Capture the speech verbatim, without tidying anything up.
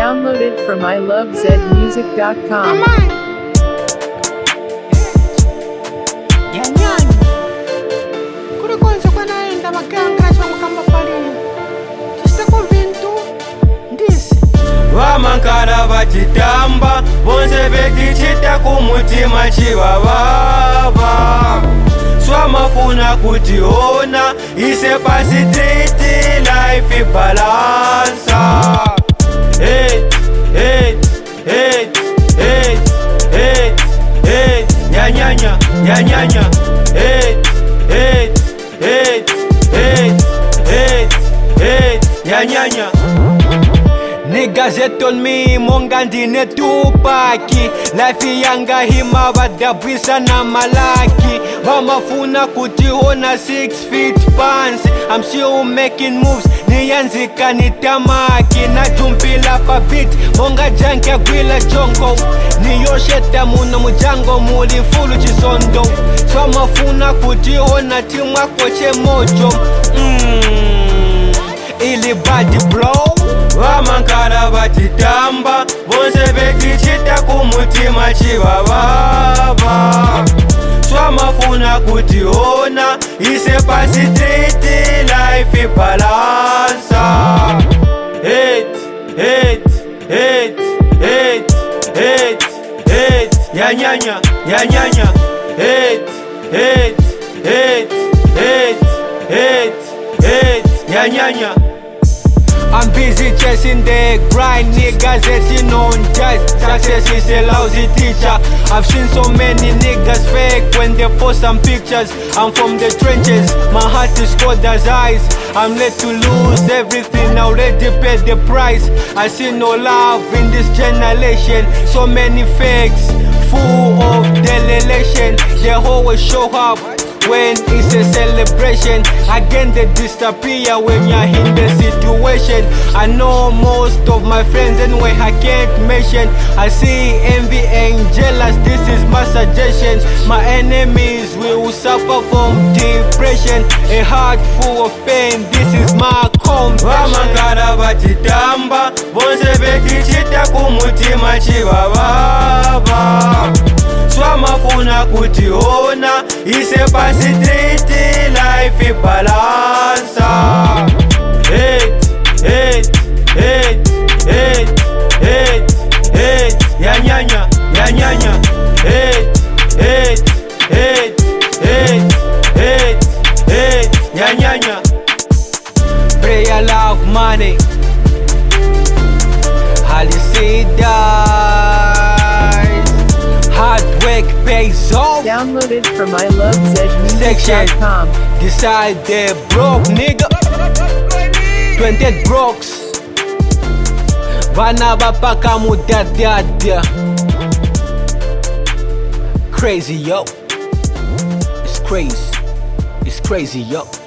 Downloaded from I love zed music dot com. Yanyanya kuri konse kwanaenda makangasha mukamba pali tisiteko vintu ndisi vamankala vachitamba vonse vetichita kumutima chivavava swamafuna kutiona ise pasi triti life ibalansa Hate, hate, hate, hate, hate, hate, nyanyanya, nyanyanya, hate, hate, hate, hate, hate, hate, nyanyanya. Niggas hate on me, monga ndine tupaki. Life yanga hima vadabwisa na malaki. Vamafuna kutiona six feet pants. I'm still making moves, niyanzika nitamaki. Najumpila pa beat, monga jankia gwila jongo. Niyosheta muna mujango muli fulu chisondo. So mafuna kutiona timwa koche mojo. Mmm, ili body blow. Vamankala vachitamba vonse vetichita kumutima chivavava swamafuna kutiona ise pasi triti life ibalansa Hate, hate, hate, hate, hate, hate, nyanyanya, nyanyanya, hate, hate, hate, hate, hate, hate, nyanyanya. I'm busy chasing the grind, niggas hating on just success is a lousy teacher. I've seen so many niggas fake when they post some pictures. I'm from the trenches, my heart is cold as ice. I'm led to lose everything, already paid the price. I see no love in this generation, so many fakes, full of delelation. They always show up when it's a celebration. Again they disappear when you're in the situation. I know most of my friends anyway I can't mention. I see envy and jealous, this is my suggestion. My enemies will suffer from depression. A heart full of pain, this is my confession. Vamankala vachitamba vonse vetichita kumutima chivavava swamafuna kutiona ise pasi triti life ibalansa Hate, hate, hate, hate, hate, hate, nyanyanya, nyanyanya, hate, hate, hate, hate, hate, hate, nyanyanya. Prayer, love, money, Halisida. Hard work pays off. Downloaded from I love zed music dot com. Decide they broke, nigga. twenty brokes. Vana bapaka mudadadya. Crazy, yo. It's crazy. It's crazy, yo.